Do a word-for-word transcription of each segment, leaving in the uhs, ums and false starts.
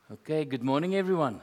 Okay, good morning, everyone.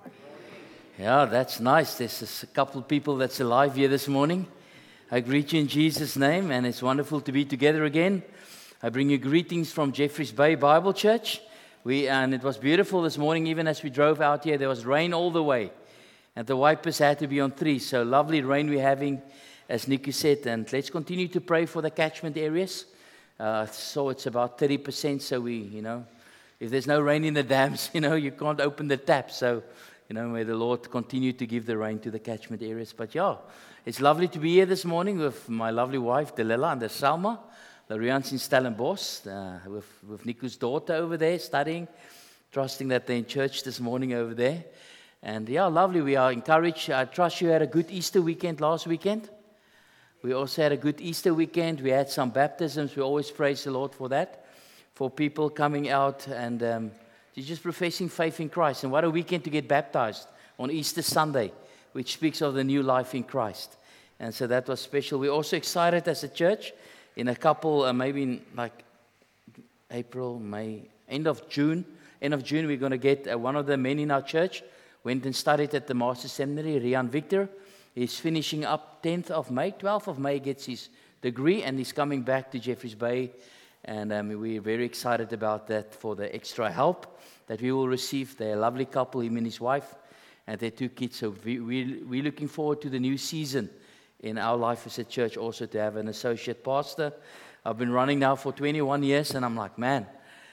Yeah, that's nice. There's a couple of people that's alive here this morning. I greet you in Jesus' name, and it's wonderful to be together again. I bring you greetings from Jeffreys Bay Bible Church. We and it was beautiful this morning, even as we drove out here. There was rain all the way, and the wipers had to be on three. So lovely rain we're having, as Nikki said. And let's continue to pray for the catchment areas. Uh, so it's about thirty percent. So we, you know. If there's no rain in the dams, you know, you can't open the tap. So, you know, may the Lord continue to give the rain to the catchment areas. But yeah, it's lovely to be here this morning with my lovely wife, Delilah, and the Salma. Lorian's in Stellenbosch, uh, with, with Niku's daughter over there studying, trusting that they're in church this morning over there. And yeah, lovely. We are encouraged. I trust you had a good Easter weekend last weekend. We also had a good Easter weekend. We had some baptisms. We always praise the Lord for that. For people coming out and um, just professing faith in Christ. And what a weekend to get baptized on Easter Sunday, which speaks of the new life in Christ. And so that was special. We're also excited as a church. In a couple, uh, maybe in like April, May, end of June, end of June, we're going to get uh, one of the men in our church, went and studied at the Master Seminary, Rian Victor. He's finishing up tenth of May, twelfth of May, gets his degree, and he's coming back to Jeffreys Bay. And um, we're very excited about that for the extra help that we will receive. They're a lovely couple, him and his wife, and their two kids. So we, we, we're looking forward to the new season in our life as a church, also to have an associate pastor. I've been running now for twenty-one years, and I'm like, man,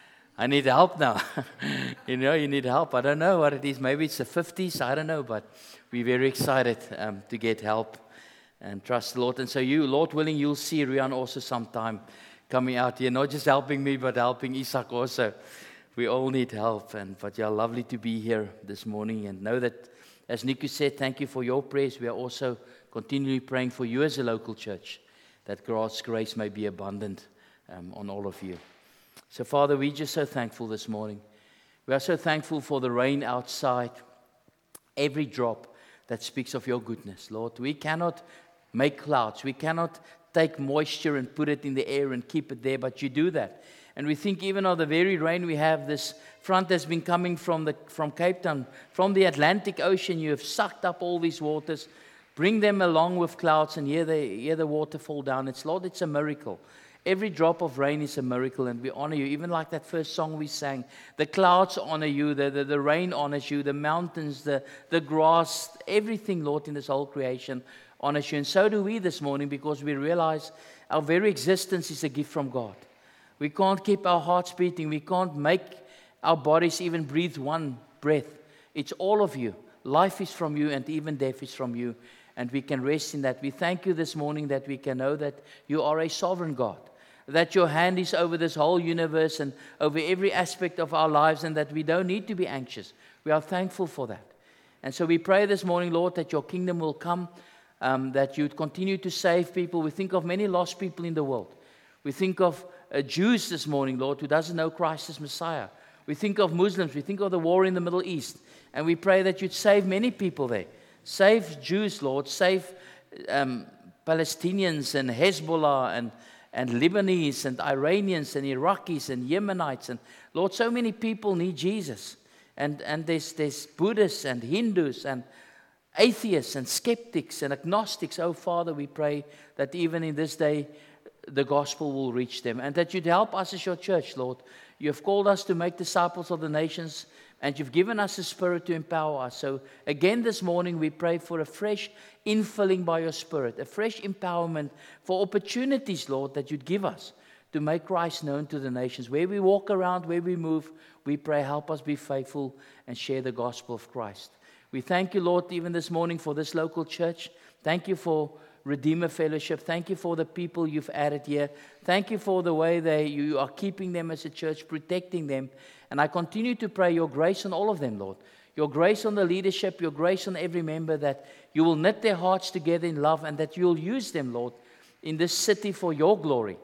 I need help now. you know, you need help. I don't know what it is. Maybe it's the fifties. I don't know, but we're very excited um, to get help and trust the Lord. And so you, Lord willing, you'll see Rian also sometime coming out here, not just helping me, but helping Isaac also. We all need help, and but yeah, lovely to be here this morning, and know that, as Niku said, thank you for your prayers. We are also continually praying for you as a local church, that God's grace may be abundant um, on all of you. So, Father, we're just so thankful this morning. We are so thankful for the rain outside, every drop that speaks of your goodness, Lord. We cannot make clouds. We cannot take moisture and put it in the air and keep it there, but you do that. And we think even of the very rain we have, this front has been coming from the from Cape Town, from the Atlantic Ocean. You have sucked up all these waters, bring them along with clouds, and here, they, here the water fall down. It's, Lord, it's a miracle. Every drop of rain is a miracle, and we honor you. Even like that first song we sang, the clouds honor you, the, the, the rain honors you, the mountains, the, the grass, everything, Lord, in this whole creation honors you. And so do we this morning, because we realize our very existence is a gift from God. We can't keep our hearts beating. We can't make our bodies even breathe one breath. It's all of you. Life is from you, and even death is from you. And we can rest in that. We thank you this morning that we can know that you are a sovereign God, that your hand is over this whole universe and over every aspect of our lives, and that we don't need to be anxious. We are thankful for that. And so we pray this morning, Lord, that your kingdom will come, Um, that you'd continue to save people. We think of many lost people in the world. We think of uh, Jews this morning, Lord, who doesn't know Christ as Messiah. We think of Muslims. We think of the war in the Middle East. And we pray that you'd save many people there. Save Jews, Lord. Save um, Palestinians and Hezbollah and, and Lebanese and Iranians and Iraqis and Yemenites. And Lord, so many people need Jesus. And, and there's, there's Buddhists and Hindus and atheists and skeptics and agnostics. Oh, Father, we pray that even in this day, the gospel will reach them, and that you'd help us as your church, Lord. You have called us to make disciples of the nations, and you've given us a spirit to empower us. So again this morning, we pray for a fresh infilling by your spirit, a fresh empowerment for opportunities, Lord, that you'd give us to make Christ known to the nations. Where we walk around, where we move, we pray, help us be faithful and share the gospel of Christ. We thank you, Lord, even this morning for this local church. Thank you for Redeemer Fellowship. Thank you for the people you've added here. Thank you for the way they you are keeping them as a church, protecting them. And I continue to pray your grace on all of them, Lord. Your grace on the leadership, your grace on every member, that you will knit their hearts together in love, and that you'll use them, Lord, in this city for your glory.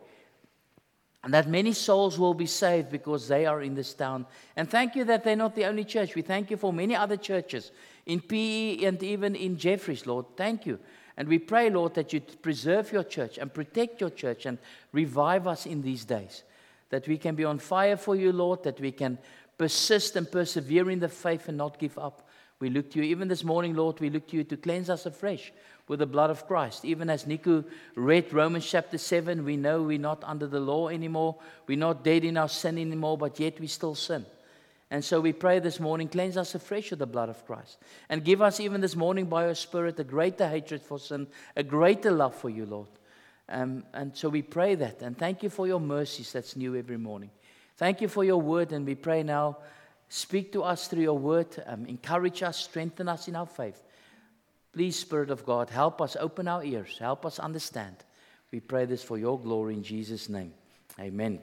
And that many souls will be saved because they are in this town. And thank you that they're not the only church. We thank you for many other churches in P E and even in Jeffreys, Lord. Thank you. And we pray, Lord, that you preserve your church and protect your church and revive us in these days. That we can be on fire for you, Lord. That we can persist and persevere in the faith and not give up. We look to you. Even this morning, Lord, we look to you to cleanse us afresh with the blood of Christ. Even as Nico read Romans chapter seven, we know we're not under the law anymore. We're not dead in our sin anymore, but yet we still sin. And so we pray this morning, cleanse us afresh with the blood of Christ. And give us even this morning by your Spirit a greater hatred for sin, a greater love for you, Lord. Um, and so we pray that. And thank you for your mercies that's new every morning. Thank you for your word. And we pray now, speak to us through your word. Um, encourage us, strengthen us in our faith. Please, Spirit of God, help us, open our ears, help us understand. We pray this for your glory in Jesus' name. Amen.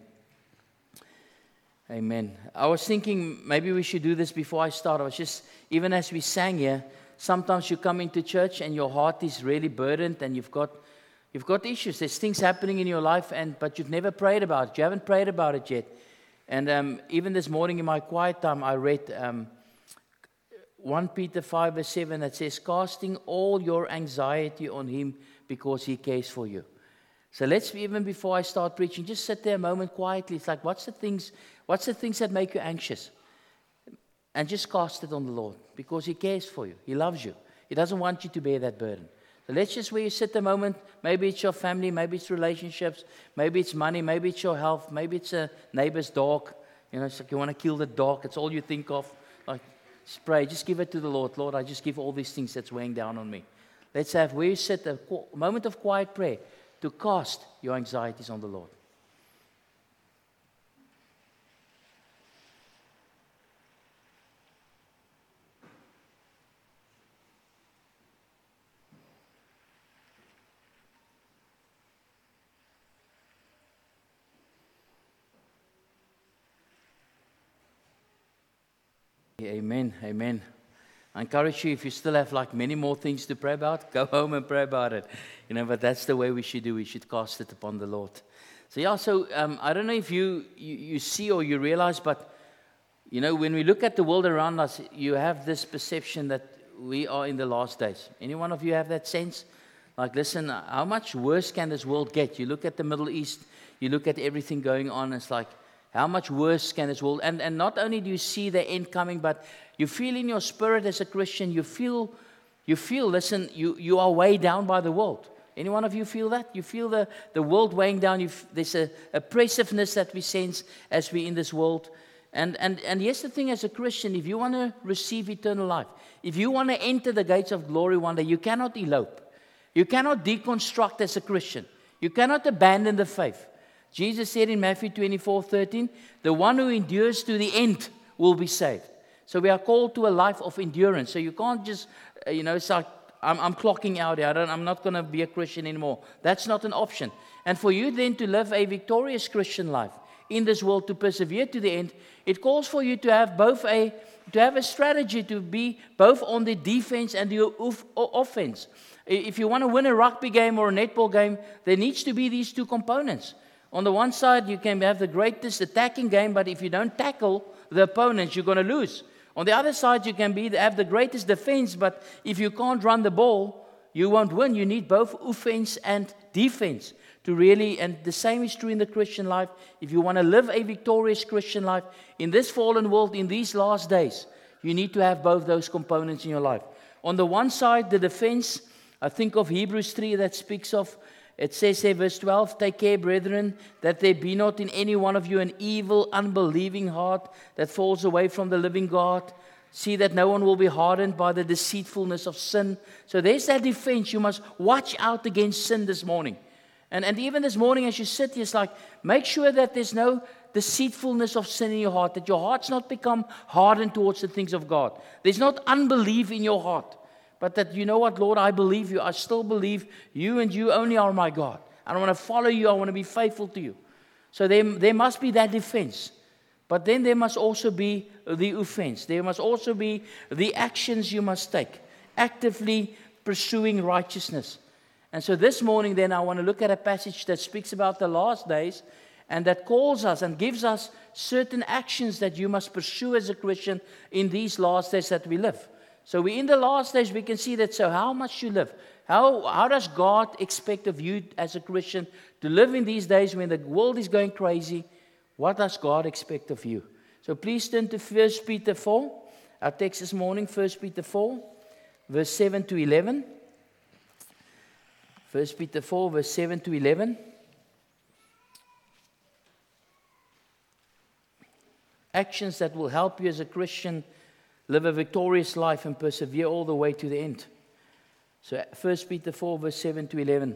Amen. I was thinking maybe we should do this before I start. I was just, even as we sang here, sometimes you come into church and your heart is really burdened and you've got you've got issues. There's things happening in your life, and but you've never prayed about it. You haven't prayed about it yet. And um, even this morning in my quiet time, I read um, First Peter five verse seven that says, casting all your anxiety on him because he cares for you. So let's, even before I start preaching, just sit there a moment quietly. It's like, what's the things, what's the things that make you anxious? And just cast it on the Lord, because he cares for you. He loves you. He doesn't want you to bear that burden. So let's just, where you sit a moment, maybe it's your family, maybe it's relationships, maybe it's money, maybe it's your health, maybe it's a neighbor's dog. You know, it's like you want to kill the dog. It's all you think of. Like, just pray. Just give it to the Lord. Lord, I just give all these things that's weighing down on me. Let's have, where you sit, a moment of quiet prayer to cast your anxieties on the Lord. Amen, amen. I encourage you, if you still have like many more things to pray about, go home and pray about it. You know, but that's the way we should do. We should cast it upon the Lord. So yeah, so um, I don't know if you, you, you see or you realize, but, you know, when we look at the world around us, you have this perception that we are in the last days. Any one of you have that sense? Like, listen, how much worse can this world get? You look at the Middle East, you look at everything going on, it's like, how much worse can this world? And, and not only do you see the end coming, but you feel in your spirit as a Christian, you feel, you feel, listen, you, you are weighed down by the world. Any one of you feel that? You feel the, the world weighing down. You f- there's a oppressiveness that we sense as we're in this world. And, and, and here's the thing, as a Christian, if you want to receive eternal life, if you want to enter the gates of glory one day, you cannot elope. You cannot deconstruct as a Christian. You cannot abandon the faith. Jesus said in Matthew twenty-four thirteen, the one who endures to the end will be saved. So we are called to a life of endurance. So you can't just, uh, you know, it's like, I'm, I'm clocking out here. I don't, I'm not going to be a Christian anymore. That's not an option. And for you then to live a victorious Christian life in this world, to persevere to the end, it calls for you to have both a, to have a strategy to be both on the defense and the off- offense. If you want to win a rugby game or a netball game, there needs to be these two components. On the one side, you can have the greatest attacking game, but if you don't tackle the opponents, you're going to lose. On the other side, you can be have the greatest defense, but if you can't run the ball, you won't win. You need both offense and defense to really, and the same is true in the Christian life. If you want to live a victorious Christian life in this fallen world, in these last days, you need to have both those components in your life. On the one side, the defense, I think of Hebrews three that speaks of, it says there, verse twelve, take care, brethren, that there be not in any one of you an evil, unbelieving heart that falls away from the living God. See that no one will be hardened by the deceitfulness of sin. So there's that defense. You must watch out against sin this morning. And, and even this morning as you sit here, it's like, make sure that there's no deceitfulness of sin in your heart, that your heart's not become hardened towards the things of God. There's not unbelief in your heart. But that, you know what, Lord, I believe you. I still believe you and you only are my God. I don't want to follow you. I want to be faithful to you. So there, there must be that defense. But then there must also be the offense. There must also be the actions you must take. Actively pursuing righteousness. And so this morning then I want to look at a passage that speaks about the last days and that calls us and gives us certain actions that you must pursue as a Christian in these last days that we live. So we in the last days, we can see that, so how must you live? How, how does God expect of you as a Christian to live in these days when the world is going crazy? What does God expect of you? So So please turn to First Peter four. Our text this morning, First Peter four, verse seven to eleven. First Peter four, verse seven to eleven. Actions that will help you as a Christian live a victorious life and persevere all the way to the end. So First Peter four, verse seven to eleven.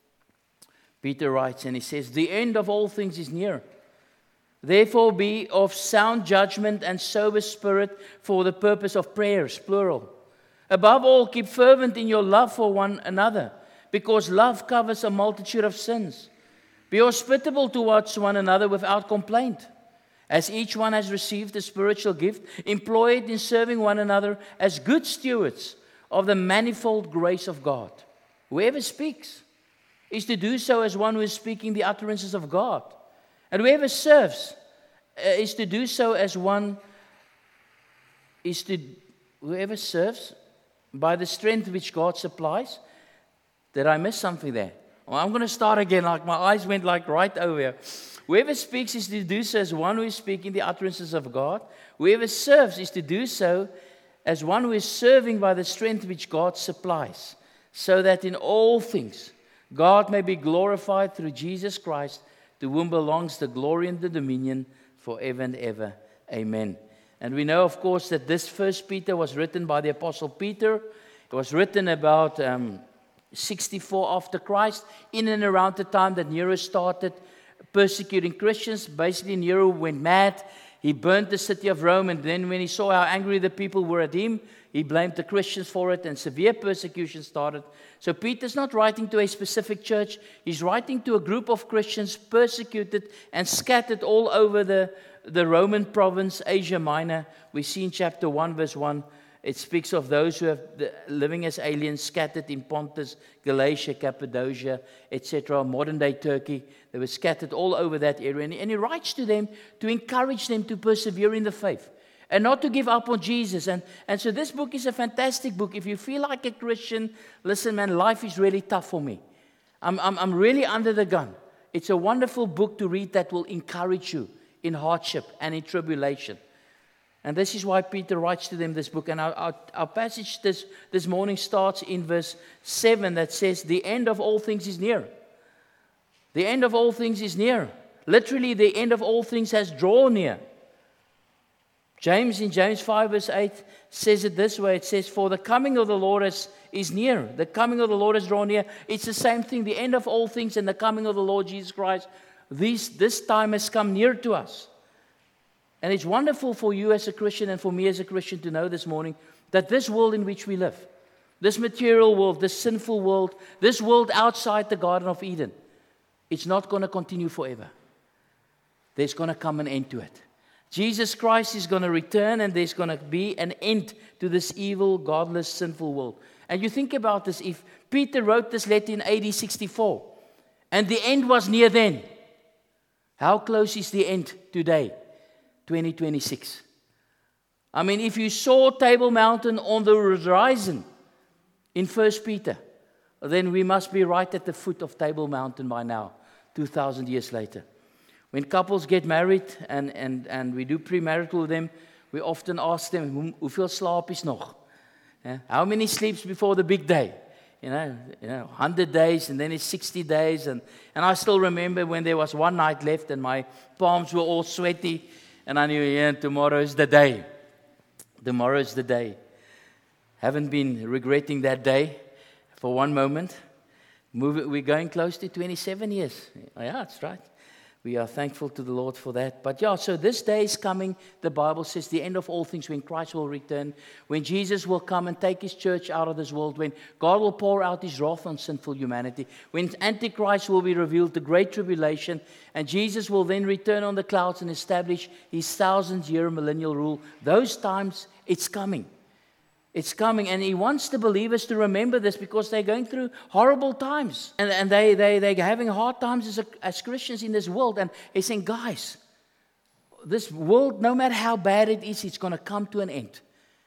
Peter writes, and he says, "The end of all things is near. Therefore be of sound judgment and sober spirit for the purpose of prayers," plural. "Above all, keep fervent in your love for one another, because love covers a multitude of sins. Be hospitable towards one another without complaint. As each one has received a spiritual gift, employ it in serving one another as good stewards of the manifold grace of God. Whoever speaks is to do so as one who is speaking the utterances of God. And whoever serves uh, is to do so as one is to whoever serves by the strength which God supplies." Did I miss something there? Well, I'm going to start again. Like my eyes went like right over here. Whoever speaks is to do so as one who is speaking the utterances of God. Whoever serves is to do so as one who is serving by the strength which God supplies, so that in all things God may be glorified through Jesus Christ, to whom belongs the glory and the dominion forever and ever. Amen. And we know, of course, that this First Peter was written by the Apostle Peter. It was written about um, sixty-four after Christ, in and around the time that Nero started persecuting Christians. Basically, Nero went mad. He burnt the city of Rome, and then when he saw how angry the people were at him, he blamed the Christians for it, and severe persecution started. So Peter's not writing to a specific church. He's writing to a group of Christians persecuted and scattered all over the, the Roman province, Asia Minor. We see in chapter one, verse one, it speaks of those who have the, living as aliens scattered in Pontus, Galatia, Cappadocia, et cetera, modern-day Turkey. They were scattered all over that area. And, and he writes to them to encourage them to persevere in the faith and not to give up on Jesus. And, and so this book is a fantastic book. If you feel like a Christian, listen, man, life is really tough for me. I'm, I'm, I'm really under the gun. It's a wonderful book to read that will encourage you in hardship and in tribulation. And this is why Peter writes to them this book. And our, our, our passage this, this morning starts in verse seven that says, "The end of all things is near." The end of all things is near. Literally, the end of all things has drawn near. James in James five verse eight says it this way. It says, "For the coming of the Lord is, is near." The coming of the Lord is drawn near. It's the same thing. The end of all things and the coming of the Lord Jesus Christ. These, this time has come near to us. And it's wonderful for you as a Christian and for me as a Christian to know this morning that this world in which we live, this material world, this sinful world, this world outside the Garden of Eden, it's not going to continue forever. There's going to come an end to it. Jesus Christ is going to return, and there's going to be an end to this evil, godless, sinful world. And you think about this, if Peter wrote this letter in A D sixty-four, and the end was near then, how close is the end today? twenty twenty-six. I mean, if you saw Table Mountain on the horizon in First Peter, then we must be right at the foot of Table Mountain by now, two thousand years later. When couples get married and, and, and we do premarital with them, we often ask them, hoeveel slaap is nog? Yeah? How many sleeps before the big day? You know, you know, one hundred days, and then it's sixty days. And, and I still remember when there was one night left and my palms were all sweaty, and I knew, yeah, tomorrow's the day. Tomorrow's the day. Haven't been regretting that day for one moment. Move, we're going close to twenty-seven years. Yeah, that's right. We are thankful to the Lord for that. But yeah, so this day is coming. The Bible says the end of all things, when Christ will return, when Jesus will come and take his church out of this world, when God will pour out his wrath on sinful humanity, when Antichrist will be revealed, the great tribulation, and Jesus will then return on the clouds and establish his thousand-year millennial rule. Those times, it's coming. It's coming, and he wants the believers to remember this because they're going through horrible times. And, and they, they, they're having hard times as, a, as Christians in this world. And he's saying, guys, this world, no matter how bad it is, it's going to come to an end.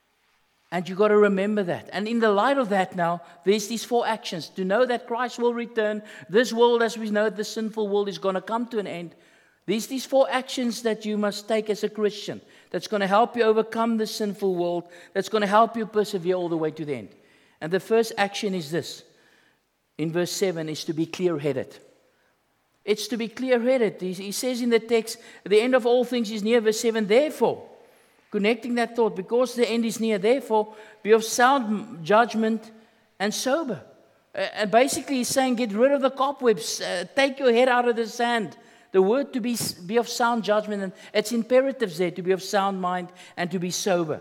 And you've got to remember that. And in the light of that now, there's these four actions. To know that Christ will return. This world, as we know, the sinful world is going to come to an end. These, these four actions that you must take as a Christian that's going to help you overcome the sinful world, that's going to help you persevere all the way to the end. And the first action is this. In verse seven, is to be clear-headed. It's to be clear-headed. He, he says in the text, the end of all things is near, verse seven, therefore, connecting that thought, because the end is near, therefore, be of sound judgment and sober. Uh, and basically he's saying, get rid of the cobwebs, uh, take your head out of the sand. The word to be, be of sound judgment, and it's imperatives there, to be of sound mind and to be sober.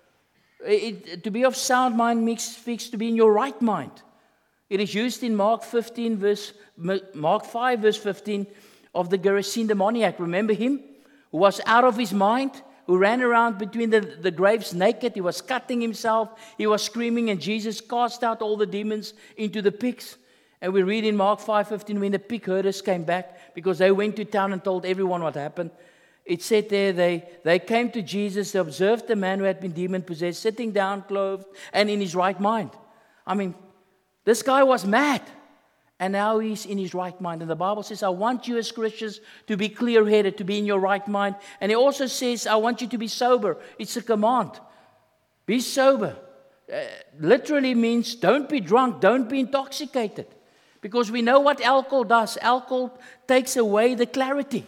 It, to be of sound mind means, speaks to be in your right mind. It is used in Mark fifteen, verse Mark five, verse fifteen, of the Gerasene demoniac. Remember him? Who was out of his mind, who ran around between the, the graves naked. He was cutting himself. He was screaming, and Jesus cast out all the demons into the pigs. And we read in Mark five fifteen, when the pig herders came back, because they went to town and told everyone what happened. It said there, they, they came to Jesus, they observed the man who had been demon-possessed, sitting down, clothed, and in his right mind. I mean, this guy was mad, and now he's in his right mind. And the Bible says, I want you as Christians to be clear-headed, to be in your right mind. And it also says, I want you to be sober. It's a command. Be sober. Uh, literally means don't be drunk, don't be intoxicated. Because we know what alcohol does. Alcohol takes away the clarity.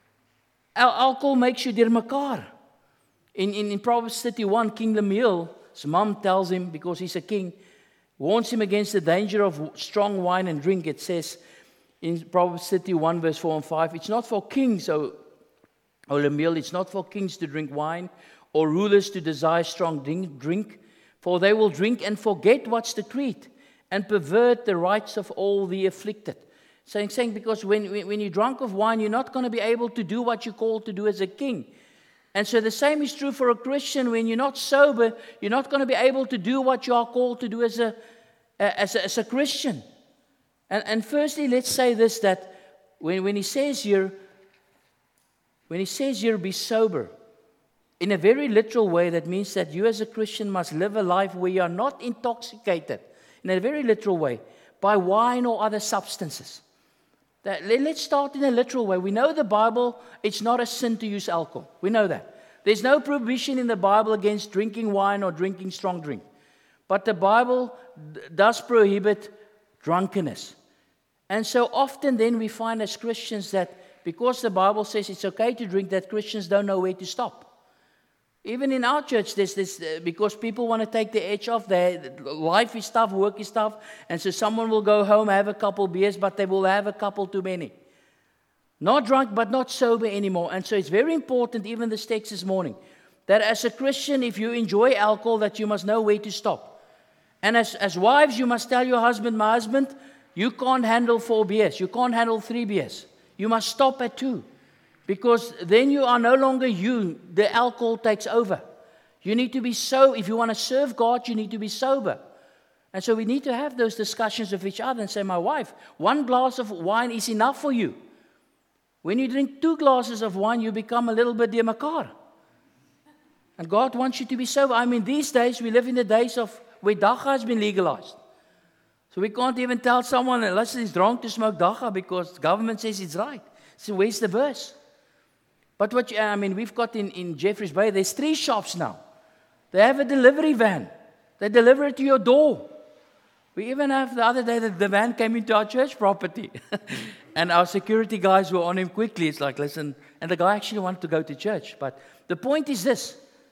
Al- alcohol makes you deurmekaar. In, in, in Proverbs thirty-one, King Lemuel, his mom tells him, because he's a king, warns him against the danger of strong wine and drink. It says in Proverbs thirty-one, verse four and five, it's not for kings, O, o Lemuel, it's not for kings to drink wine, or rulers to desire strong drink, drink, for they will drink and forget what's decreed, and pervert the rights of all the afflicted. Saying, saying because when, when you're drunk of wine, you're not going to be able to do what you're called to do as a king. And so the same is true for a Christian. When you're not sober, you're not going to be able to do what you are called to do as a, as a, as a Christian. And, and firstly, let's say this, that when, when he says here, when he says here, be sober, in a very literal way, that means that you as a Christian must live a life where you are not intoxicated, in a very literal way, by wine or other substances. That, let's start in a literal way. We know the Bible, it's not a sin to use alcohol. We know that. There's no prohibition in the Bible against drinking wine or drinking strong drink. But the Bible d- does prohibit drunkenness. And so often then we find as Christians that because the Bible says it's okay to drink, that Christians don't know where to stop. Even in our church, there's this, uh, because people want to take the edge off, their life is tough, work is tough, and so someone will go home, have a couple beers, but they will have a couple too many. Not drunk, but not sober anymore. And so it's very important, even this text this morning, that as a Christian, if you enjoy alcohol, that you must know where to stop. And as, as wives, you must tell your husband, my husband, you can't handle four beers, you can't handle three beers. You must stop at two. Because then you are no longer you. The alcohol takes over. You need to be so, if you want to serve God, you need to be sober. And so we need to have those discussions with each other and say, my wife, one glass of wine is enough for you. When you drink two glasses of wine, you become a little bit deurmekaar. And God wants you to be sober. I mean, these days, we live in the days of where dagga has been legalized. So we can't even tell someone, unless he's drunk, to smoke dagga because the government says it's right. So where's the verse? But what you, I mean, we've got in, in Jeffreys Bay, there's three shops now. They have a delivery van. They deliver it to your door. We even have the other day that the van came into our church property. And our security guys were on him quickly. It's like, listen, and the guy actually wanted to go to church. But the point is this.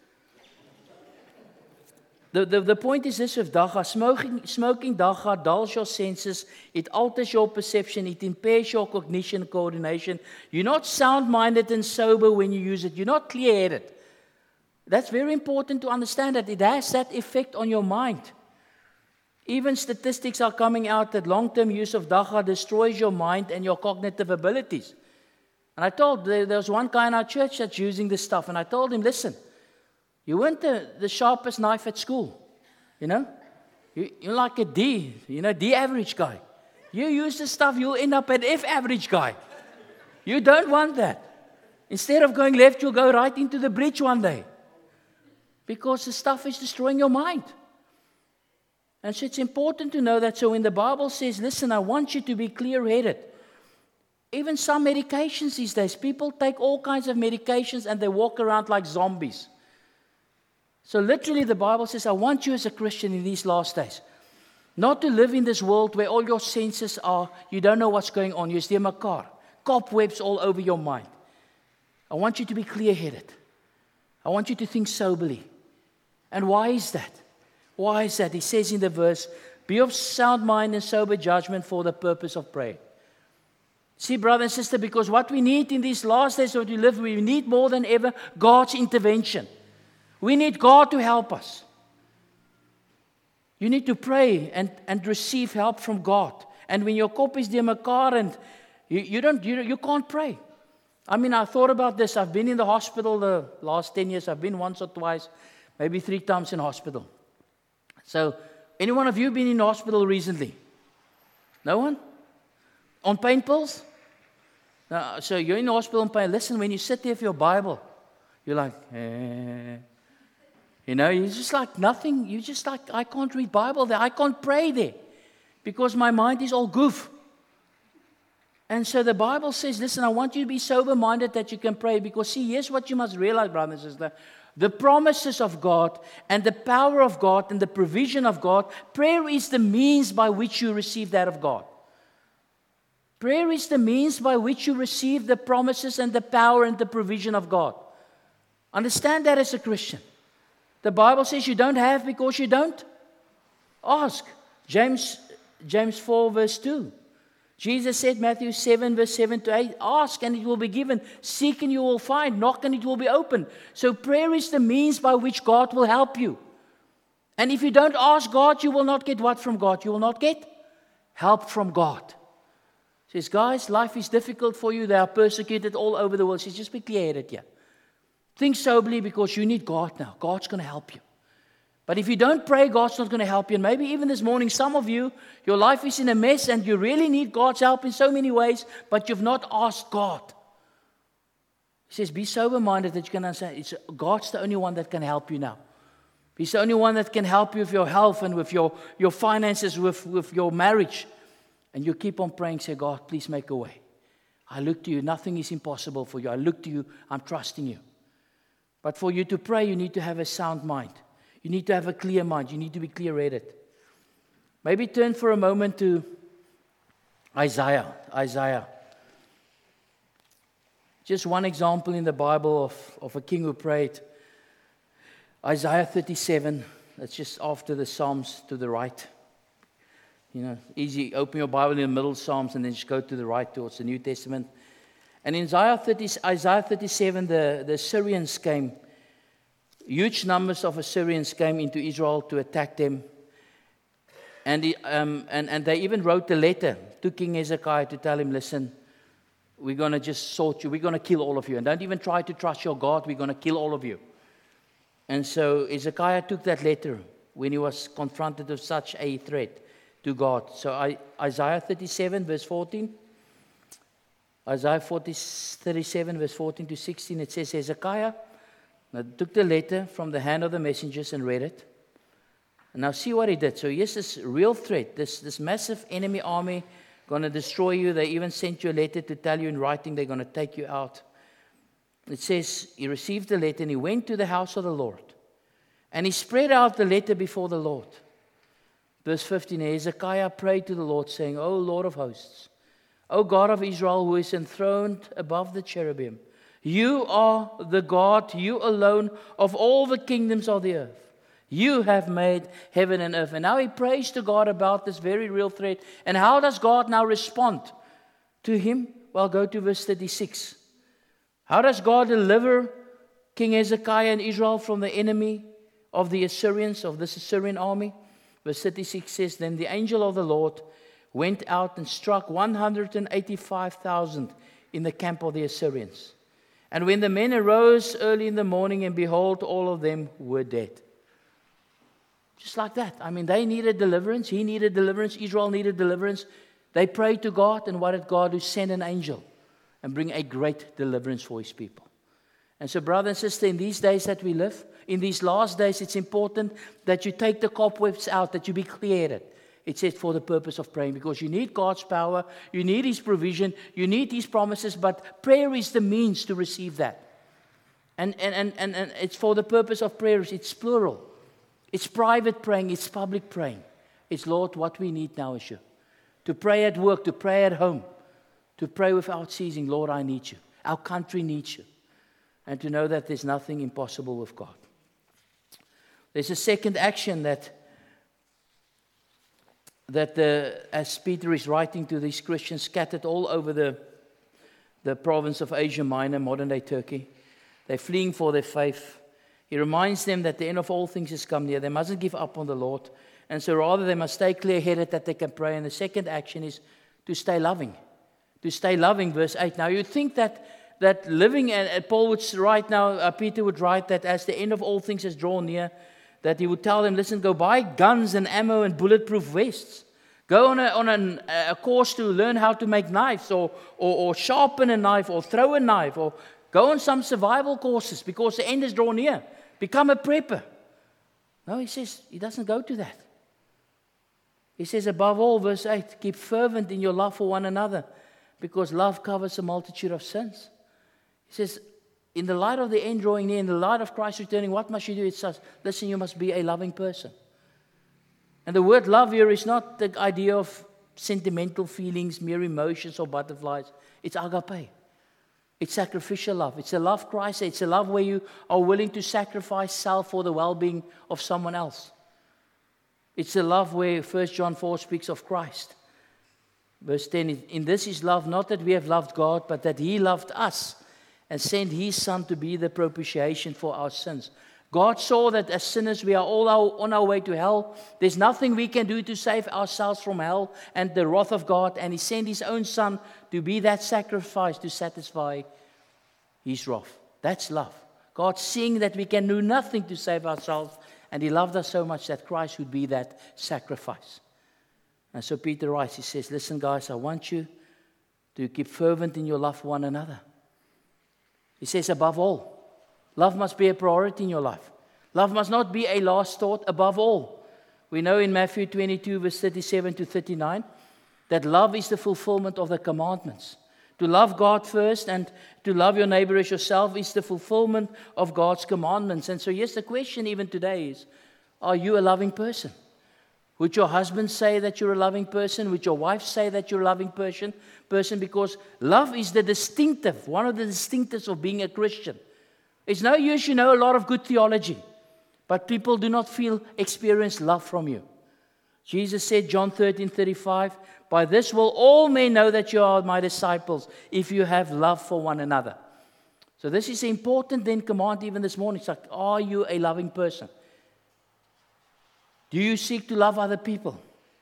The, the, the point is this with dagga. Smoking, smoking dagga dulls your senses. It alters your perception. It impairs your cognition and coordination. You're not sound-minded and sober when you use it. You're not clear-headed. That's very important to understand that it has that effect on your mind. Even statistics are coming out that long-term use of dagga destroys your mind and your cognitive abilities. And I told, there, there was one guy in our church that's using this stuff, and I told him, listen, you weren't the, the sharpest knife at school, you know? You, you're like a D, you know, D average guy. You use this stuff, you'll end up an F average guy. You don't want that. Instead of going left, you'll go right into the bridge one day. Because the stuff is destroying your mind. And so it's important to know that. So when the Bible says, listen, I want you to be clear-headed. Even some medications these days. People take all kinds of medications and they walk around like zombies. So literally the Bible says, I want you as a Christian in these last days not to live in this world where all your senses are, you don't know what's going on. You're still makar, cobwebs all over your mind. I want you to be clear-headed. I want you to think soberly. And why is that? Why is that? He says in the verse, be of sound mind and sober judgment for the purpose of prayer. See, brother and sister, because what we need in these last days that we live, we need more than ever God's intervention. We need God to help us. You need to pray and, and receive help from God. And when your kop is deurmekaar and you, you don't you, you can't pray. I mean, I thought about this. I've been in the hospital the last ten years. I've been once or twice, maybe three times in hospital. So, any one of you been in hospital recently? No one? On pain pills? No, so you're in the hospital on pain. Listen, when you sit there with your Bible, you're like, eh. You know, you're just like nothing. You're just like, I can't read Bible there. I can't pray there because my mind is all goof. And so the Bible says, listen, I want you to be sober-minded that you can pray. Because see, here's what you must realize, brothers and sisters. The promises of God and the power of God and the provision of God, prayer is the means by which you receive that of God. Prayer is the means by which you receive the promises and the power and the provision of God. Understand that as a Christian. The Bible says you don't have because you don't ask. James, James four verse two. Jesus said, Matthew seven verse seven to eight, ask and it will be given. Seek and you will find. Knock and it will be opened. So prayer is the means by which God will help you. And if you don't ask God, you will not get what from God? You will not get help from God. He says, guys, life is difficult for you. They are persecuted all over the world. He says, just be clear-headed here. Think soberly because you need God now. God's going to help you. But if you don't pray, God's not going to help you. And maybe even this morning, some of you, your life is in a mess and you really need God's help in so many ways, but you've not asked God. He says, be sober-minded that you can understand. It's, God's the only one that can help you now. He's the only one that can help you with your health and with your, your finances, with, with your marriage. And you keep on praying, say, God, please make a way. I look to you. Nothing is impossible for you. I look to you. I'm trusting you. But for you to pray, you need to have a sound mind. You need to have a clear mind. You need to be clear-headed. Maybe turn for a moment to Isaiah. Isaiah. Just one example in the Bible of, of a king who prayed. Isaiah thirty-seven. That's just after the Psalms to the right. You know, easy. Open your Bible in the middle, Psalms, and then just go to the right towards the New Testament. And in Isaiah, thirty, Isaiah thirty-seven, the, the Syrians came. Huge numbers of Assyrians came into Israel to attack them. And, he, um, and, and they even wrote a letter to King Hezekiah to tell him, listen, we're going to just sort you. We're going to kill all of you. And don't even try to trust your God. We're going to kill all of you. And so Hezekiah took that letter when he was confronted with such a threat to God. So I, Isaiah thirty-seven, verse fourteen. Isaiah thirty-seven, verse fourteen to sixteen, it says, Hezekiah now took the letter from the hand of the messengers and read it. And now see what he did. So here's this real threat, this, this massive enemy army going to destroy you. They even sent you a letter to tell you in writing they're going to take you out. It says, he received the letter and he went to the house of the Lord. And he spread out the letter before the Lord. Verse fifteen, Hezekiah prayed to the Lord, saying, O Lord of hosts, O God of Israel, who is enthroned above the cherubim, you are the God, you alone, of all the kingdoms of the earth. You have made heaven and earth. And now he prays to God about this very real threat. And how does God now respond to him? Well, go to verse thirty-six. How does God deliver King Hezekiah and Israel from the enemy of the Assyrians, of this Assyrian army? Verse thirty-six says, then the angel of the Lord went out and struck one hundred eighty-five thousand in the camp of the Assyrians. And when the men arose early in the morning, and behold, all of them were dead. Just like that. I mean, they needed deliverance. He needed deliverance. Israel needed deliverance. They prayed to God, and what did God do? Send an angel and bring a great deliverance for his people. And so, brother and sister, in these days that we live, in these last days, it's important that you take the cobwebs out, that you be clear-headed. It says for the purpose of praying, because you need God's power, you need His provision, you need His promises, but prayer is the means to receive that. And, and, and, and, and it's for the purpose of prayers. It's plural. It's private praying, it's public praying. It's, Lord, what we need now is you. To pray at work, to pray at home, to pray without ceasing, Lord, I need you. Our country needs you. And to know that there's nothing impossible with God. There's a second action that that the, as Peter is writing to these Christians scattered all over the, the province of Asia Minor, modern-day Turkey. They're fleeing for their faith. He reminds them that the end of all things has come near. They mustn't give up on the Lord. And so rather they must stay clear-headed that they can pray. And the second action is to stay loving. To stay loving, verse eight. Now you'd think that, that living, and Paul would write now, uh, Peter would write that as the end of all things has drawn near, that he would tell them, listen, go buy guns and ammo and bulletproof vests. Go on a, on a, a course to learn how to make knives or, or, or sharpen a knife or throw a knife or go on some survival courses because the end is drawn near. Become a prepper. No, he says, he doesn't go to that. He says, above all, verse eight, keep fervent in your love for one another because love covers a multitude of sins. He says, in the light of the end drawing near, in the light of Christ returning, what must you do? It says, listen, you must be a loving person. And the word love here is not the idea of sentimental feelings, mere emotions or butterflies. It's agape. It's sacrificial love. It's a love Christ. It's a love where you are willing to sacrifice self for the well-being of someone else. It's a love where First John four speaks of Christ. Verse ten, in this is love, not that we have loved God, but that He loved us and sent His Son to be the propitiation for our sins. God saw that as sinners we are all on our way to hell. There's nothing we can do to save ourselves from hell and the wrath of God. And He sent His own Son to be that sacrifice to satisfy His wrath. That's love. God seeing that we can do nothing to save ourselves. And He loved us so much that Christ would be that sacrifice. And so Peter writes, he says, listen guys, I want you to keep fervent in your love for one another. He says, above all, love must be a priority in your life. Love must not be a last thought. Above all, we know in Matthew twenty-two, verse thirty-seven to thirty-nine, that love is the fulfillment of the commandments. To love God first and to love your neighbor as yourself is the fulfillment of God's commandments. And so, yes, the question even today is, are you a loving person? Would your husband say that you're a loving person? Would your wife say that you're a loving person? Person, because love is the distinctive, one of the distinctives of being a Christian. It's no use you know a lot of good theology, but people do not feel, experience love from you. Jesus said, John thirteen thirty-five, by this will all men know that you are my disciples, if you have love for one another. So this is important then command even this morning. It's like, are you a loving person? Do you seek to love other people?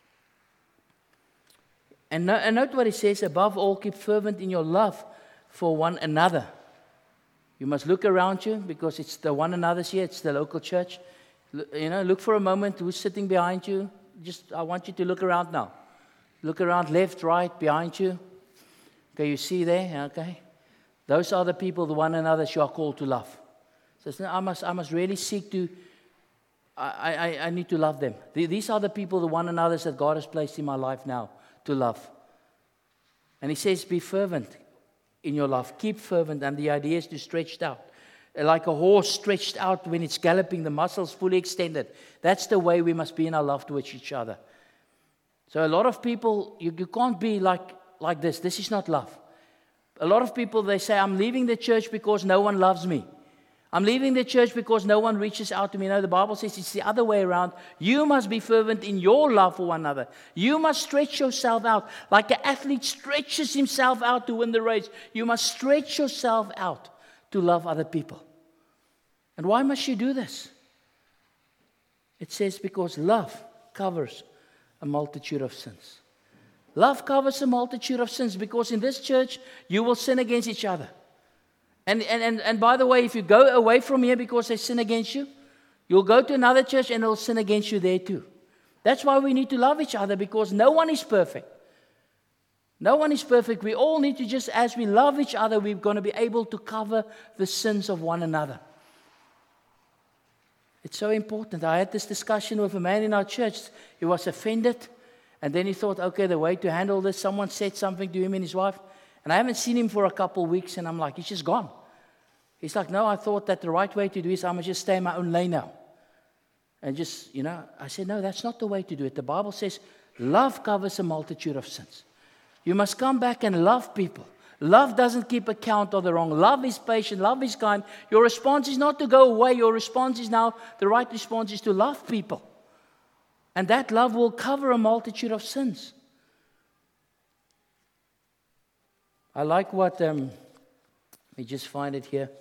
And, no, and note what it says, above all, keep fervent in your love for one another. You must look around you because it's the one another's here. It's the local church. You know, look for a moment. Who's sitting behind you? Just, I want you to look around now. Look around left, right, behind you. Okay, you see there? Okay. Those are the people, the one another's you are called to love. So I must, I must really seek to, I, I, I need to love them. These are the people, the one another's that God has placed in my life now to love. And He says, be fervent in your love. Keep fervent, and the idea is to stretch out. Like a horse stretched out when it's galloping, the muscles fully extended. That's the way we must be in our love towards each other. So a lot of people, you, you can't be like, like this. This is not love. A lot of people, they say, I'm leaving the church because no one loves me. I'm leaving the church because no one reaches out to me. No, the Bible says it's the other way around. You must be fervent in your love for one another. You must stretch yourself out. Like an athlete stretches himself out to win the race. You must stretch yourself out to love other people. And why must you do this? It says because love covers a multitude of sins. Love covers a multitude of sins because in this church, you will sin against each other. And, and, and, and by the way, if you go away from here because they sin against you, you'll go to another church and they'll sin against you there too. That's why we need to love each other, because no one is perfect. No one is perfect. We all need to just, as we love each other, we're going to be able to cover the sins of one another. It's so important. I had this discussion with a man in our church. He was offended. And then he thought, okay, the way to handle this, someone said something to him and his wife. And I haven't seen him for a couple of weeks, and I'm like, he's just gone. He's like, no, I thought that the right way to do is I must just stay in my own lane now. And just, you know, I said, no, that's not the way to do it. The Bible says love covers a multitude of sins. You must come back and love people. Love doesn't keep account of the wrong. Love is patient. Love is kind. Your response is not to go away. Your response is now, the right response is to love people. And that love will cover a multitude of sins. I like what, um, let me just find it here.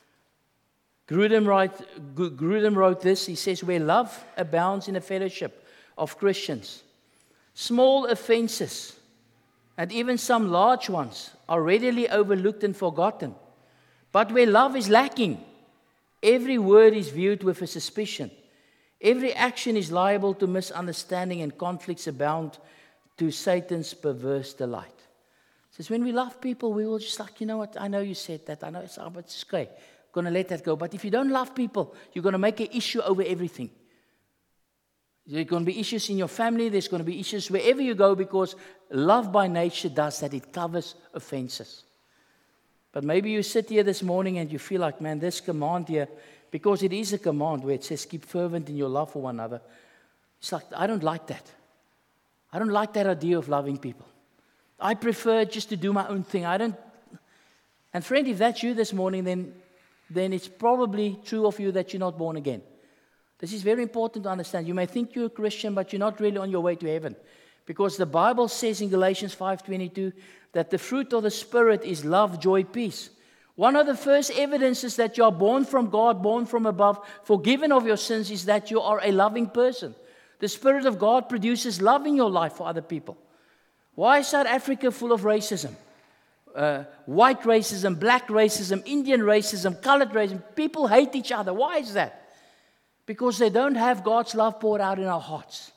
Grudem, write, Grudem wrote this. He says, where love abounds in a fellowship of Christians, small offenses, and even some large ones, are readily overlooked and forgotten. But where love is lacking, every word is viewed with a suspicion. Every action is liable to misunderstanding, and conflicts abound to Satan's perverse delight. It says, when we love people, we will just like, you know what, I know you said that, I know it's, but it's okay. I'm going to let that go. But if you don't love people, you're going to make an issue over everything. There's going to be issues in your family, there's going to be issues wherever you go, because love by nature does that. It covers offenses. But maybe you sit here this morning and you feel like, man, this command here, because it is a command where it says keep fervent in your love for one another. It's like, I don't like that. I don't like that idea of loving people. I prefer just to do my own thing. I don't. And friend, if that's you this morning, then, then it's probably true of you that you're not born again. This is very important to understand. You may think you're a Christian, but you're not really on your way to heaven. Because the Bible says in Galatians five twenty-two that the fruit of the Spirit is love, joy, peace. One of the first evidences that you are born from God, born from above, forgiven of your sins, is that you are a loving person. The Spirit of God produces love in your life for other people. Why is South Africa full of racism? Uh, white racism, black racism, Indian racism, colored racism. People hate each other. Why is that? Because they don't have God's love poured out in our hearts.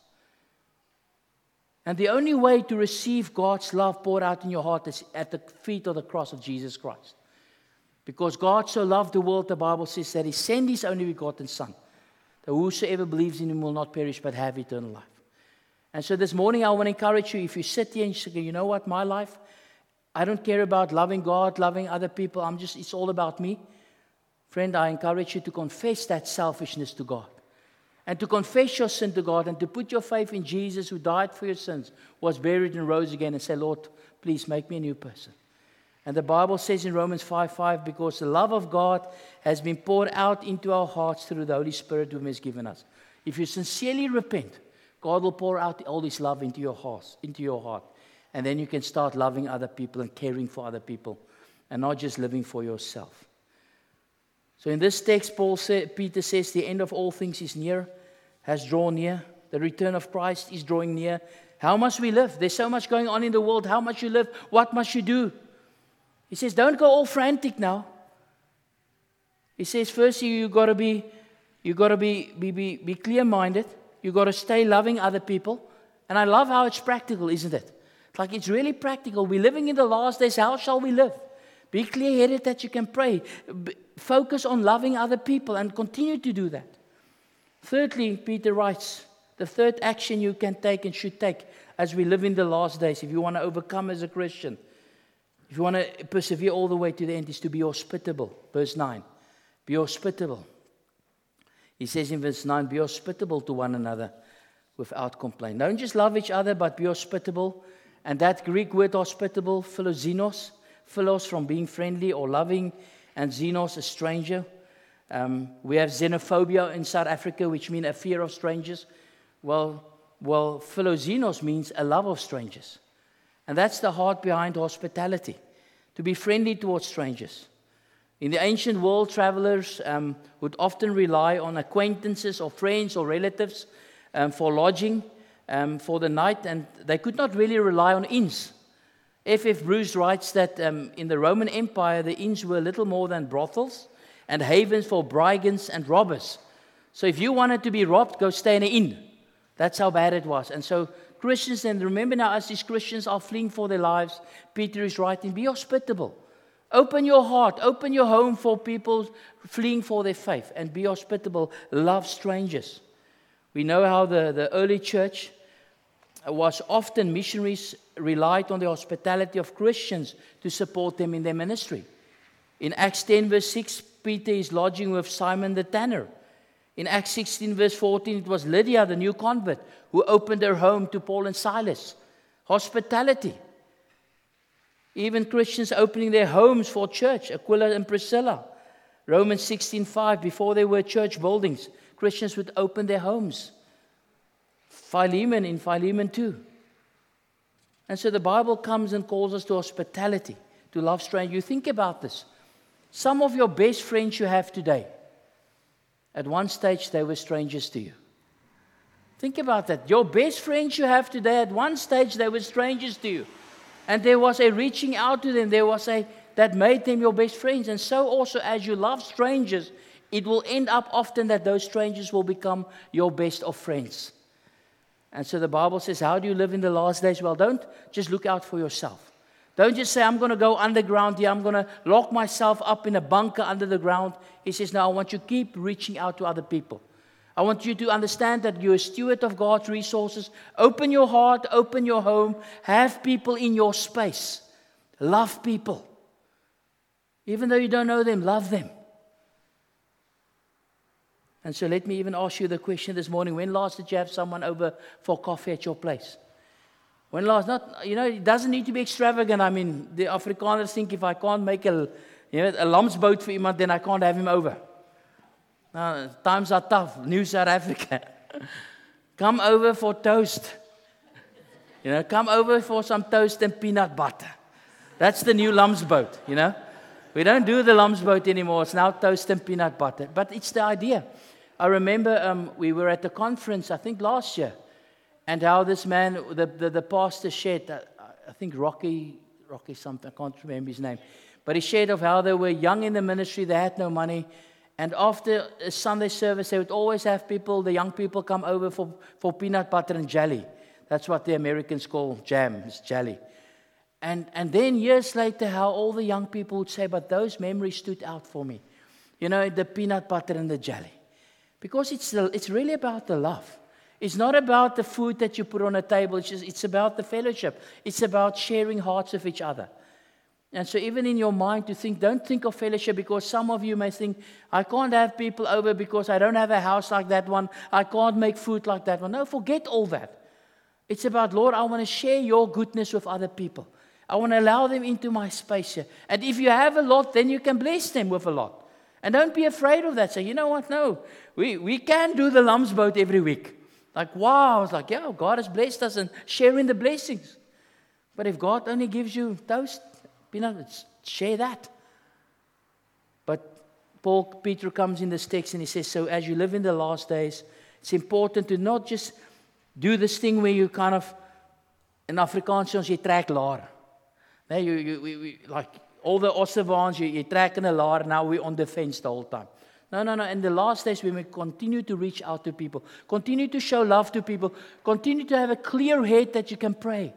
And the only way to receive God's love poured out in your heart is at the feet of the cross of Jesus Christ. Because God so loved the world, the Bible says, that He sent His only begotten Son, that whosoever believes in Him will not perish but have eternal life. And so this morning I want to encourage you, if you sit here and you say, you know what, my life, I don't care about loving God, loving other people, I'm just, it's all about me. Friend, I encourage you to confess that selfishness to God. And to confess your sin to God and to put your faith in Jesus who died for your sins, was buried and rose again, and say, Lord, please make me a new person. And the Bible says in Romans five five, because the love of God has been poured out into our hearts through the Holy Spirit whom He has given us. If you sincerely repent, God will pour out all His love into your heart, into your heart. And then you can start loving other people and caring for other people and not just living for yourself. So in this text, Paul say, Peter says, the end of all things is near, has drawn near. The return of Christ is drawing near. How must we live? There's so much going on in the world. How must you live? What must you do? He says, don't go all frantic now. He says, firstly, you got to be, you got to be, be, be, be clear-minded. You got to stay loving other people. And I love how it's practical, isn't it? Like it's really practical. We're living in the last days. How shall we live? Be clear-headed that you can pray. Focus on loving other people and continue to do that. Thirdly, Peter writes, the third action you can take and should take as we live in the last days, if you want to overcome as a Christian, if you want to persevere all the way to the end, is to be hospitable. Verse nine, be hospitable. He says in verse nine, be hospitable to one another without complaint. Don't just love each other, but be hospitable. And that Greek word hospitable, philoxenos, philos from being friendly or loving, and xenos, a stranger. Um, we have xenophobia in South Africa, which means a fear of strangers. Well, well, philoxenos means a love of strangers. And that's the heart behind hospitality, to be friendly towards strangers. In the ancient world, travelers um, would often rely on acquaintances or friends or relatives um, for lodging um, for the night, and they could not really rely on inns. F F Bruce writes that um, in the Roman Empire, the inns were little more than brothels and havens for brigands and robbers. So if you wanted to be robbed, go stay in an inn. That's how bad it was. And so Christians, and remember now, as these Christians are fleeing for their lives, Peter is writing, be hospitable. Open your heart, open your home for people fleeing for their faith, and be hospitable. Love strangers. We know how the, the early church was often missionaries relied on the hospitality of Christians to support them in their ministry. In Acts ten verse six, Peter is lodging with Simon the tanner. In Acts sixteen verse fourteen, it was Lydia, the new convert, who opened her home to Paul and Silas. Hospitality. Even Christians opening their homes for church, Aquila and Priscilla. Romans sixteen five, before there were church buildings, Christians would open their homes. Philemon in Philemon two. And so the Bible comes and calls us to hospitality, to love strangers. You think about this. Some of your best friends you have today, at one stage they were strangers to you. Think about that. Your best friends you have today, at one stage they were strangers to you. And there was a reaching out to them. There was a that made them your best friends. And so also as you love strangers, it will end up often that those strangers will become your best of friends. And so the Bible says, how do you live in the last days? Well, don't just look out for yourself. Don't just say, I'm going to go underground here. I'm going to lock myself up in a bunker under the ground. He says, no, I want you to keep reaching out to other people. I want you to understand that you're a steward of God's resources. Open your heart, open your home. Have people in your space. Love people. Even though you don't know them, love them. And so let me even ask you the question this morning. When last did you have someone over for coffee at your place? When last? Not, you know, it doesn't need to be extravagant. I mean, the Afrikaners think if I can't make a, you know, a lamsboot for iemand, then I can't have him over. Now, times are tough. New South Africa. Come over for toast. You know, come over for some toast and peanut butter. That's the new lamsboot, you know. We don't do the lamsboot anymore. It's now toast and peanut butter. But it's the idea. I remember um, we were at the conference, I think last year, and how this man, the, the, the pastor shared, uh, I think Rocky, Rocky something, I can't remember his name, but he shared of how they were young in the ministry, they had no money, and after a Sunday service, they would always have people, the young people come over for, for peanut butter and jelly. That's what the Americans call jam, it's jelly. And, and then years later, how all the young people would say, but those memories stood out for me. You know, the peanut butter and the jelly. Because it's, the, it's really about the love. It's not about the food that you put on a table. It's, just, it's about the fellowship. It's about sharing hearts with each other. And so even in your mind to think, don't think of fellowship, because some of you may think, I can't have people over because I don't have a house like that one. I can't make food like that one. No, forget all that. It's about, Lord, I want to share your goodness with other people. I want to allow them into my space here. And if you have a lot, then you can bless them with a lot. And don't be afraid of that. Say, you know what? No, we, we can do the lamsbout every week. Like, wow. It's like, yeah, God has blessed us and sharing the blessings. But if God only gives you toast, peanuts, share that. But Paul, Peter comes in this text and he says, so as you live in the last days, it's important to not just do this thing where you kind of, in Afrikaans, you trek laar. Nee, you, you, we, we, like all the Ossevans, you, you track in a laar, now we're on the fence the whole time. No, no, no. In the last days, we may continue to reach out to people, continue to show love to people, continue to have a clear head that you can pray.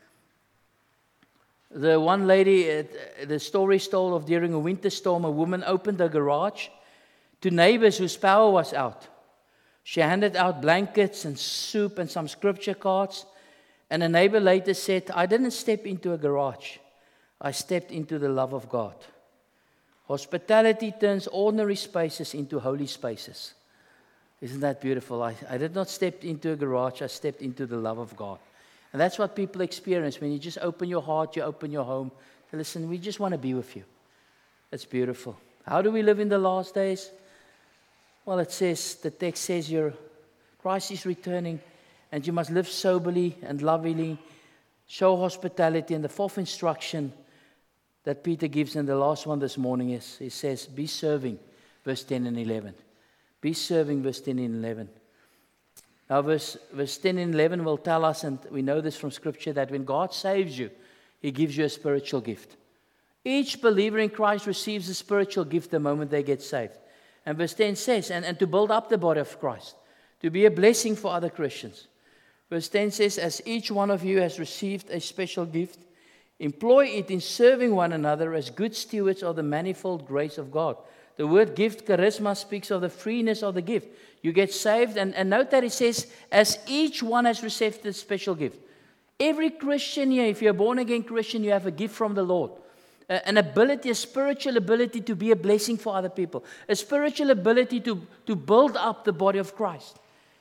The one lady, uh, the story is told of during a winter storm, a woman opened her garage to neighbors whose power was out. She handed out blankets and soup and some scripture cards. And a neighbor later said, I didn't step into a garage. I stepped into the love of God. Hospitality turns ordinary spaces into holy spaces. Isn't that beautiful? I, I did not step into a garage. I stepped into the love of God. And that's what people experience when you just open your heart, you open your home. And listen, we just want to be with you. That's beautiful. How do we live in the last days? Well, it says, the text says, your Christ is returning, and you must live soberly and lovingly, show hospitality. And the fourth instruction that Peter gives in the last one this morning is, he says, be serving, verse ten and eleven. Be serving, verse ten and eleven. Now, verse, verse ten and eleven will tell us, and we know this from Scripture, that when God saves you, He gives you a spiritual gift. Each believer in Christ receives a spiritual gift the moment they get saved. And verse ten says, and, and to build up the body of Christ, to be a blessing for other Christians. Verse ten says, as each one of you has received a special gift, employ it in serving one another as good stewards of the manifold grace of God. The word gift, charisma, speaks of the freeness of the gift. You get saved, and, and note that it says, as each one has received a special gift. Every Christian here, if you're a born-again Christian, you have a gift from the Lord. A, an ability, a spiritual ability to be a blessing for other people. A spiritual ability to, to build up the body of Christ.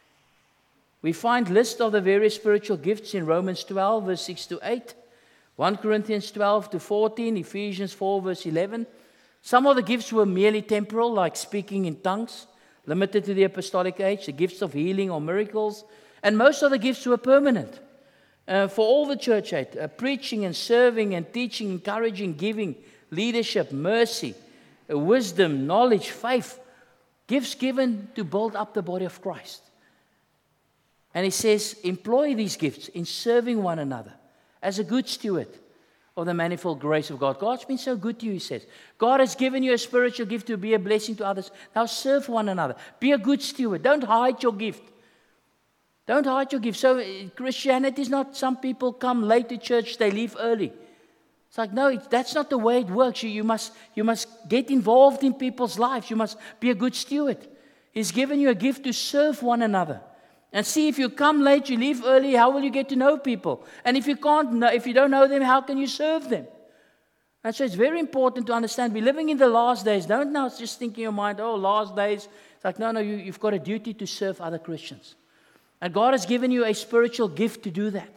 We find lists of the various spiritual gifts in Romans twelve, verse six to eight. First Corinthians twelve to fourteen, Ephesians four, verse eleven. Some of the gifts were merely temporal, like speaking in tongues, limited to the apostolic age, the gifts of healing or miracles. And most of the gifts were permanent uh, for all the church age. Uh, preaching and serving and teaching, encouraging, giving, leadership, mercy, uh, wisdom, knowledge, faith. Gifts given to build up the body of Christ. And he says, employ these gifts in serving one another as a good steward of the manifold grace of God. God's been so good to you, he says. God has given you a spiritual gift to be a blessing to others. Now serve one another. Be a good steward. Don't hide your gift. Don't hide your gift. So Christianity is not some people come late to church, they leave early. It's like, no, it, that's not the way it works. You, you, must, you must get involved in people's lives. You must be a good steward. He's given you a gift to serve one another. And see, if you come late, you leave early, how will you get to know people? And if you can't know, if you don't know them, how can you serve them? And so it's very important to understand, we're living in the last days. Don't now just think in your mind, oh, last days. It's like, no, no, you, you've got a duty to serve other Christians. And God has given you a spiritual gift to do that.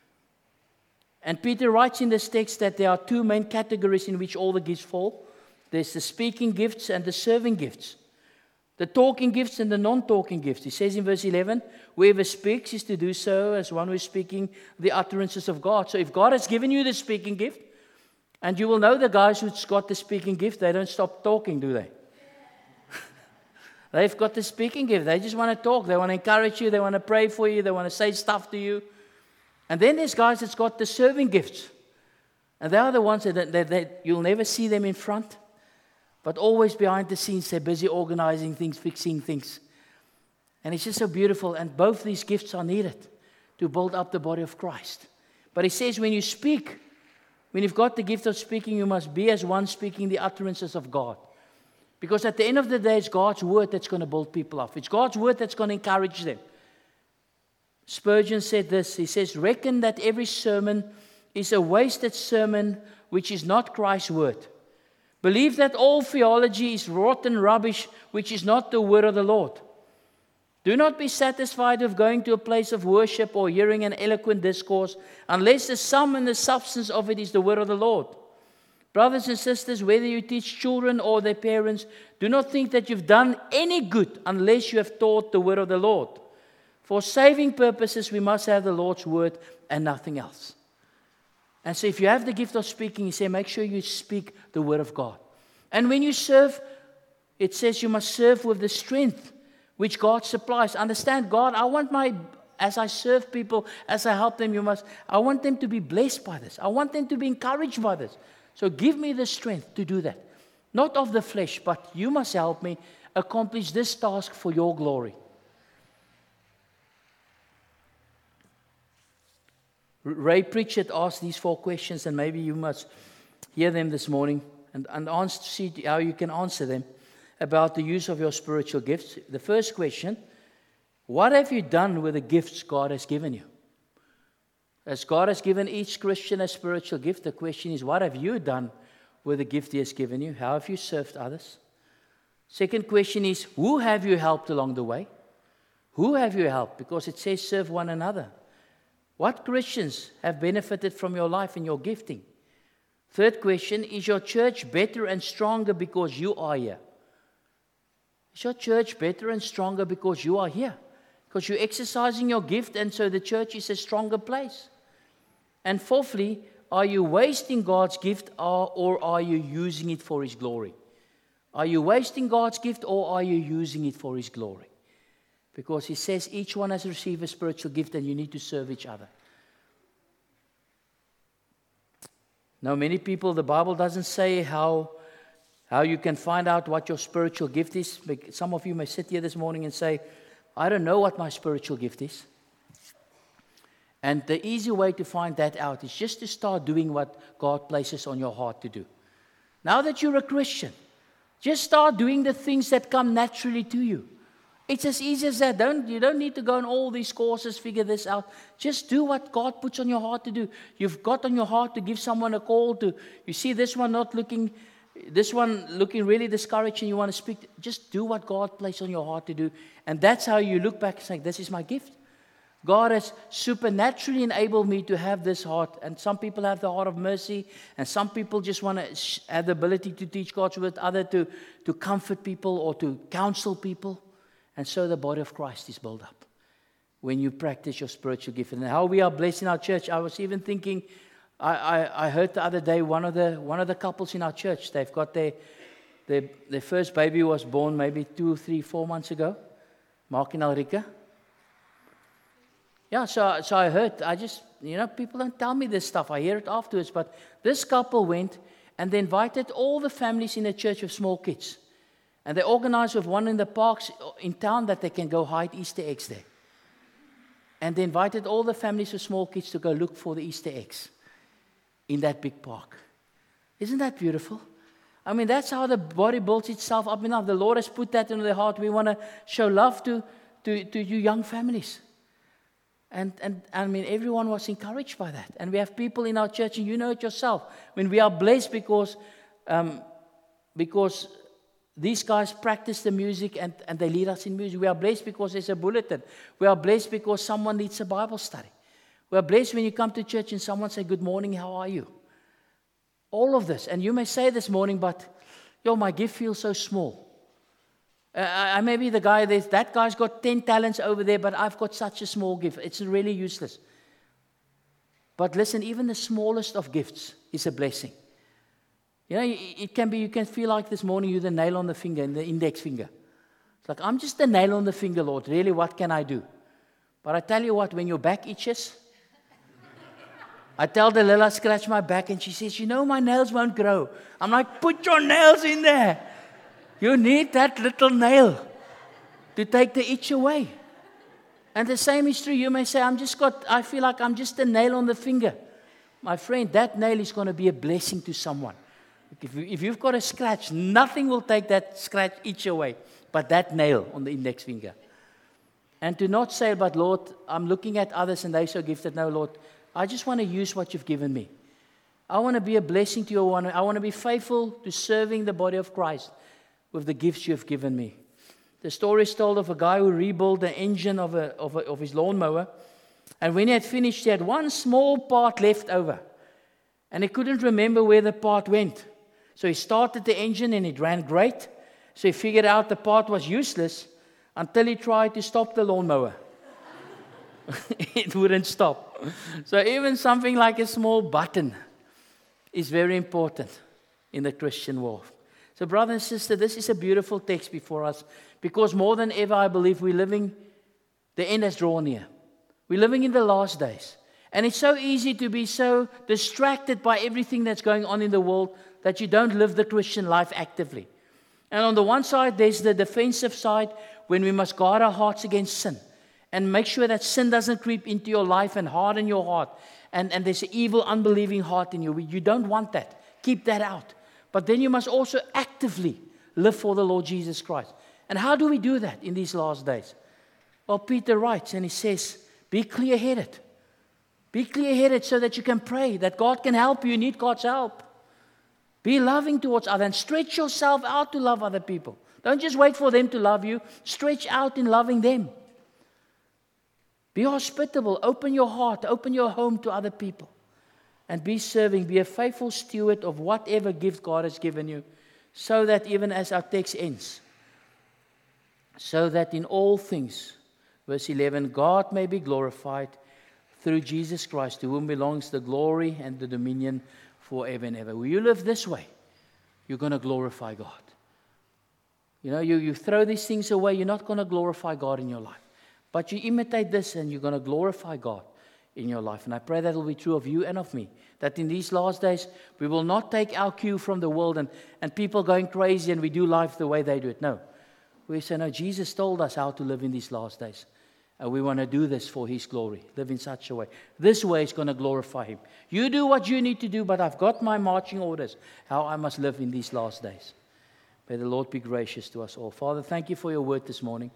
And Peter writes in this text that there are two main categories in which all the gifts fall. There's the speaking gifts and the serving gifts. The talking gifts and the non-talking gifts. He says in verse eleven, whoever speaks is to do so as one who is speaking the utterances of God. So if God has given you the speaking gift, and you will know the guys who've got the speaking gift, they don't stop talking, do they? They've got the speaking gift. They just want to talk. They want to encourage you. They want to pray for you. They want to say stuff to you. And then there's guys that's got the serving gifts. And they are the ones that, that, that you'll never see them in front. But always behind the scenes, they're busy organizing things, fixing things. And it's just so beautiful. And both these gifts are needed to build up the body of Christ. But he says when you speak, when you've got the gift of speaking, you must be as one speaking the utterances of God. Because at the end of the day, it's God's word that's going to build people up. It's God's word that's going to encourage them. Spurgeon said this. He says, reckon that every sermon is a wasted sermon which is not Christ's word. Believe that all theology is rotten rubbish, which is not the word of the Lord. Do not be satisfied with going to a place of worship or hearing an eloquent discourse, unless the sum and the substance of it is the word of the Lord. Brothers and sisters, whether you teach children or their parents, do not think that you've done any good unless you have taught the word of the Lord. For saving purposes, we must have the Lord's word and nothing else. And so if you have the gift of speaking, he said, make sure you speak the word of God. And when you serve, it says you must serve with the strength which God supplies. Understand, God, I want my, as I serve people, as I help them, you must, I want them to be blessed by this. I want them to be encouraged by this. So give me the strength to do that. Not of the flesh, but you must help me accomplish this task for your glory. Ray Pritchett asked these four questions, and maybe you must hear them this morning and, and answer, see how you can answer them about the use of your spiritual gifts. The first question, what have you done with the gifts God has given you? As God has given each Christian a spiritual gift, the question is, what have you done with the gift He has given you? How have you served others? Second question is, who have you helped along the way? Who have you helped? Because it says serve one another. What Christians have benefited from your life and your gifting? Third question, is your church better and stronger because you are here? Is your church better and stronger because you are here? Because you're exercising your gift, and so the church is a stronger place. And fourthly, are you wasting God's gift, or, or are you using it for His glory? Are you wasting God's gift, or are you using it for His glory? Because He says each one has received a spiritual gift and you need to serve each other. Now, many people, the Bible doesn't say how, how you can find out what your spiritual gift is. Some of you may sit here this morning and say, I don't know what my spiritual gift is. And the easy way to find that out is just to start doing what God places on your heart to do. Now that you're a Christian, Just start doing the things that come naturally to you. It's as easy as that. Don't, you don't need to go on all these courses, figure this out. Just do what God puts on your heart to do. You've got on your heart to give someone a call to, you see this one not looking, this one looking really discouraged and you want to speak. Just do what God placed on your heart to do. And that's how you look back and say, this is my gift. God has supernaturally enabled me to have this heart. And some people have the heart of mercy. And some people just want to have the ability to teach God's word. Others to, to comfort people or to counsel people. And so the body of Christ is built up when you practice your spiritual gift. And how we are blessed in our church. I was even thinking, I, I, I heard the other day, one of the one of the couples in our church, they've got their, their, their first baby was born maybe two, three, four months ago. Mark and Ulrika. Yeah, so, so I heard, I just, you know, people don't tell me this stuff. I hear it afterwards. But this couple went and they invited all the families in the church with small kids. And they organized with one in the parks in town that they can go hide Easter eggs there. And they invited all the families with small kids to go look for the Easter eggs in that big park. Isn't that beautiful? I mean, that's how the body builds itself up enough. The Lord has put that into their heart. We want to show love to, to, to you young families. And, and I mean, everyone was encouraged by that. And we have people in our church, and you know it yourself. I mean, we are blessed because, um, because these guys practice the music and, and they lead us in music. We are blessed because there's a bulletin. We are blessed because someone leads a Bible study. We are blessed when you come to church and someone says, good morning, how are you? All of this. And you may say this morning, but, yo, my gift feels so small. Uh, I, I may be the guy, that guy's got ten talents over there, but I've got such a small gift. It's really useless. But listen, even the smallest of gifts is a blessing. You know, it can be, you can feel like this morning you're the nail on the finger, in the index finger. It's like, I'm just the nail on the finger, Lord. Really, what can I do? But I tell you what, when your back itches, I tell Delilah, scratch my back, and she says, you know, my nails won't grow. I'm like, put your nails in there. You need that little nail to take the itch away. And the same is true. You may say, I'm just got, I feel like I'm just a nail on the finger. My friend, that nail is going to be a blessing to someone. If, you, if you've got a scratch, nothing will take that scratch itch away but that nail on the index finger. And to not say, but Lord, I'm looking at others and they're so gifted. No, Lord, I just want to use what you've given me. I want to be a blessing to you. I want to be faithful to serving the body of Christ with the gifts you've given me. The story is told of a guy who rebuilt the engine of, a, of, a, of his lawnmower. And when he had finished, he had one small part left over. And he couldn't remember where the part went. So he started the engine and it ran great. So he figured out the part was useless until he tried to stop the lawnmower. It wouldn't stop. So even something like a small button is very important in the Christian walk. So brother and sister, this is a beautiful text before us because more than ever I believe we're living, the end has drawn near. We're living in the last days. And it's so easy to be so distracted by everything that's going on in the world that you don't live the Christian life actively. And on the one side, there's the defensive side when we must guard our hearts against sin and make sure that sin doesn't creep into your life and harden your heart. And, and there's an evil, unbelieving heart in you. You don't want that. Keep that out. But then you must also actively live for the Lord Jesus Christ. And how do we do that in these last days? Well, Peter writes and he says, be clear-headed. Be clear-headed so that you can pray, that God can help you. You need God's help. Be loving towards others and stretch yourself out to love other people. Don't just wait for them to love you. Stretch out in loving them. Be hospitable. Open your heart. Open your home to other people. And be serving. Be a faithful steward of whatever gift God has given you. So that even as our text ends, so that in all things, verse eleven, God may be glorified through Jesus Christ, to whom belongs the glory and the dominion forever and ever. Will you live this way? You're going to glorify God. You know, you, you throw these things away, you're not going to glorify God in your life. But you imitate this and you're going to glorify God in your life. And I pray that will be true of you and of me. That in these last days, we will not take our cue from the world and, and people going crazy and we do life the way they do it. No. We say, no, Jesus told us how to live in these last days. And we want to do this for His glory. Live in such a way. This way is going to glorify Him. You do what you need to do, but I've got my marching orders, how I must live in these last days. May the Lord be gracious to us all. Father, thank you for your word this morning,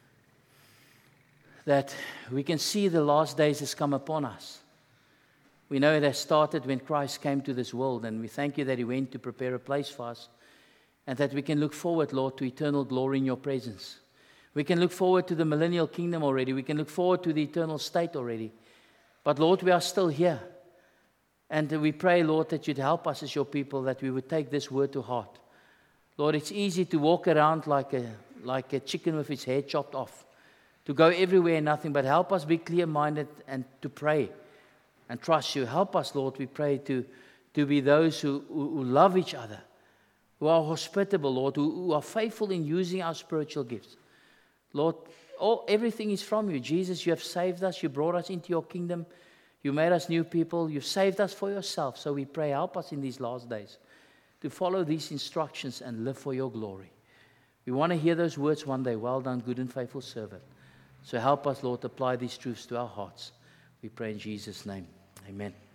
that we can see the last days has come upon us. We know it has started when Christ came to this world, and we thank you that he went to prepare a place for us, and that we can look forward, Lord, to eternal glory in your presence. We can look forward to the millennial kingdom already. We can look forward to the eternal state already. But Lord, we are still here. And we pray, Lord, that you'd help us as your people, that we would take this word to heart. Lord, it's easy to walk around like a, like a chicken with its head chopped off, to go everywhere and nothing, but help us be clear-minded and to pray and trust you. Help us, Lord, we pray, to, to be those who, who, who love each other, who are hospitable, Lord, who, who are faithful in using our spiritual gifts. Lord, all, everything is from you. Jesus, you have saved us. You brought us into your kingdom. You made us new people. You've saved us for yourself. So we pray, help us in these last days to follow these instructions and live for your glory. We want to hear those words one day. Well done, good and faithful servant. So help us, Lord, apply these truths to our hearts. We pray in Jesus' name. Amen.